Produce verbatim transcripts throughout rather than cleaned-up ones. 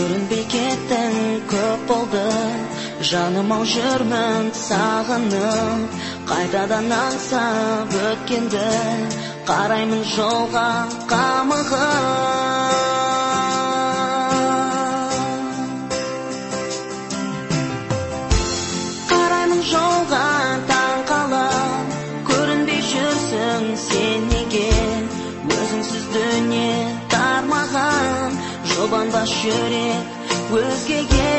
көрінбей кеттің, көп болды. Жаным-ау жүрмін сағынып, қайтадан аңсап өткенді, қараймын жолға қамығып. Қараймын жолға таң қалып, көрінбей жүрсің сен неге? Өзіңсіз дүние тар маған, жұбанбас жүрек өзгеге.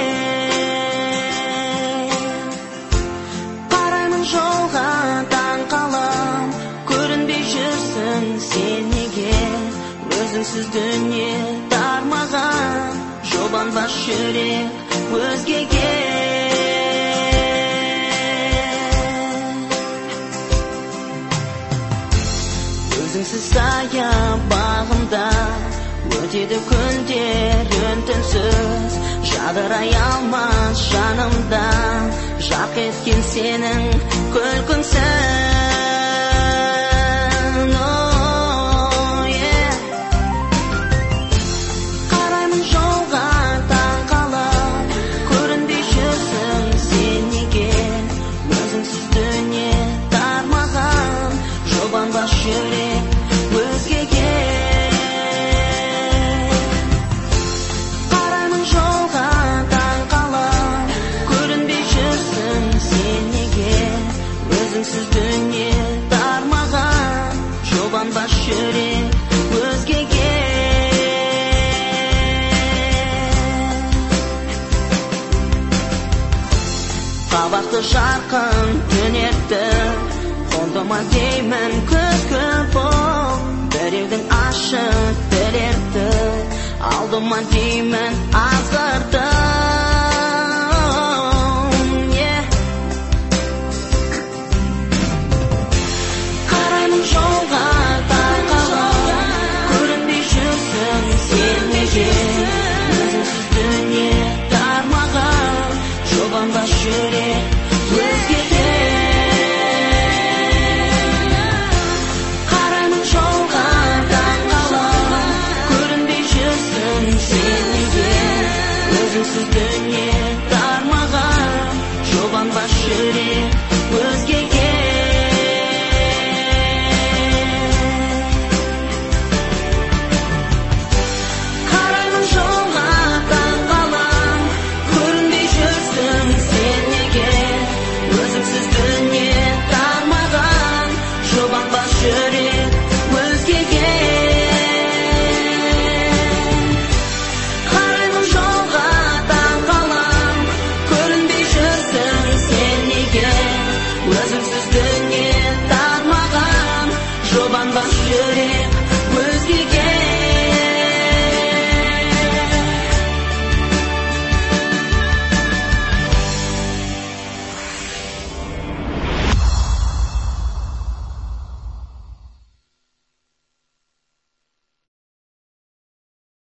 Қараймын жолға таң қалып, көрінбей жүрсің сен неге? Өзіңсіз дүние тар маған, жұбанбас жүрек өзгеге. Өзіңсіз сая бағымда өтеді күндер үн-түнсіз, жадырай алмас жанымда жарқ еткен сенің күлкіңсің. Oh, yeah. Қараймын жолға таң қалып, көрінбей жүрсің сен неге? Өзіңсіз дүние тар маған, жұбанбас жүрек өзгеге. Қараймын жолға таң қалып, көрінбей жүрсің сен неге? Өзіңсіз дүние тар маған, жұбанбас жүрек өзгеге. Қабақты жарқын түнекті, қондыма деймін күзгі бұл, біреудің ашық тілекті, алдыма деймін азғырды. Қараймын жолға таң қалып, көрінбей жүрсің сен неге? Өзіңсіз дүние тар маған, жұбанбас жүрек өзгеге. Өзіңсіз дүние тар маған, жұбанбас жүрек өзгеге. Қараймын жолға таң қалып, көрінбей жүрсің сен неге? Өзіңсіз дүние тар маған, жұбанбас жүрек өзгеге. Өзіңсіз дүние